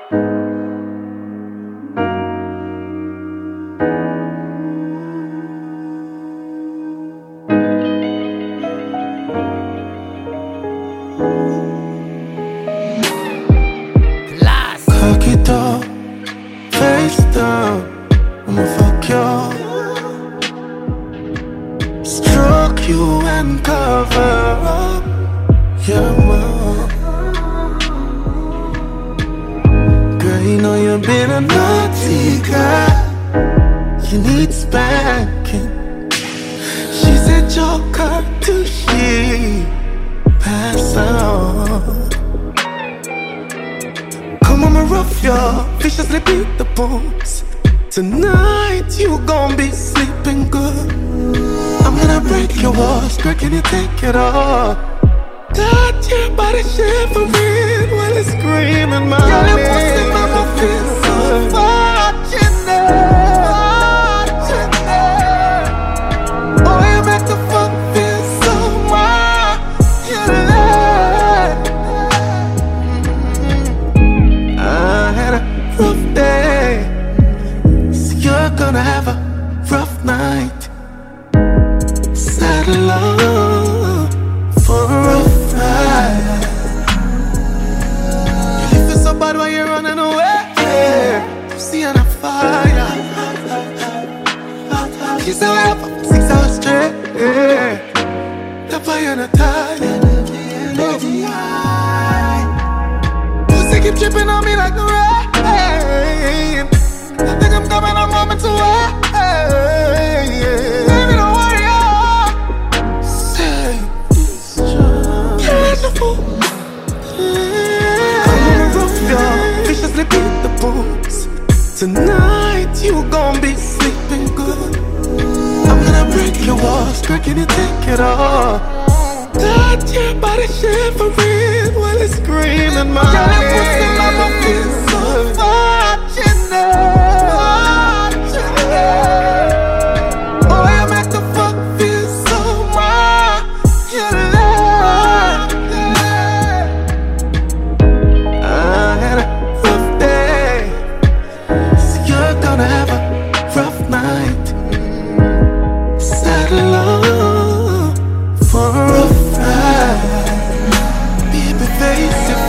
Cocky dog, face down, I'ma fuck you, stroke you and cover up your mouth. Girl, you know you've been a naughty girl, you need spanking. She said joker till she pass out. Come on, I'ma rough ya, viciously beat the bones. Tonight you gon' be sleeping good. I'm gonna break your walls, girl, can you take it off? Got your body shivering while it's screaming my name. Girl, your pussy mama feels so fortunate. Oh, you make the fuck feel so rough day, so you're gonna have a rough night. Saddle up for a rough ride. You feel so bad while you're running away. You see on a fire. You say we're up for 6 hours straight. The fire on a tire. Pussy keep tripping on me like the rain. I think I'm coming a moment away. Baby, don't worry, say you're the fool. I'm gonna rough you, viciously beat the bones. Tonight you gon' be sleeping good. I'm gonna break your walls, girl, can you take it off? Got your body shivering while it's screaming my name. Girl, pussy mama feels so fortunate. Oh, you make the fuck feel so I had a rough day, so you're gonna have a rough night. Saddle up for a rough ride. Baby, face your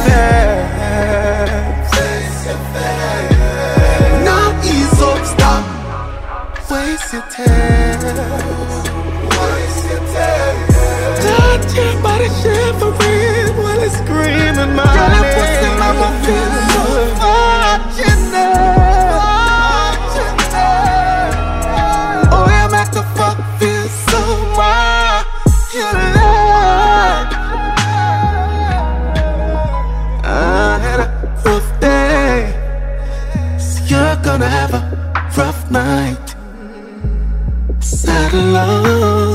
face. Now ease up, stop. Waste your tears. Touch your body shivering while it's screaming my name. Girl, your pussy mama feels so fortunate. Oh, you make the fuck feel so I had a rough day, so you're gonna have a rough night. Saddle up